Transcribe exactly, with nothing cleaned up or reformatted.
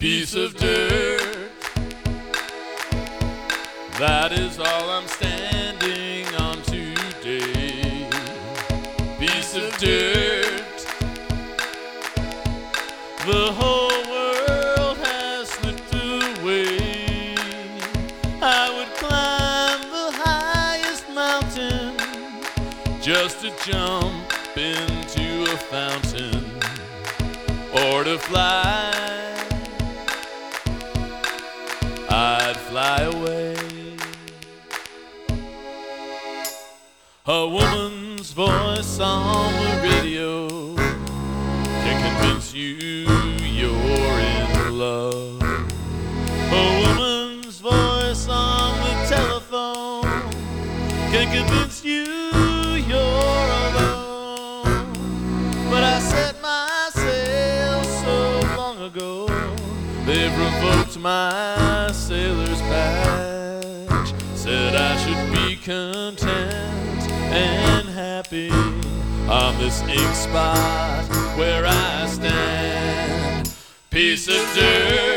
piece of dirt. That is all I'm standing on today. Piece of dirt. The whole world has slipped away. I would climb the highest mountain just to jump into a fountain, or to fly. I'd fly away. A woman's voice on the radio can convince you you're in love. A woman's voice on the telephone can convince you you're alone. But I set my sail so long ago, they've revoked my sailor's badge. Said I should be content and happy on this ink spot where I stand. Piece of dirt.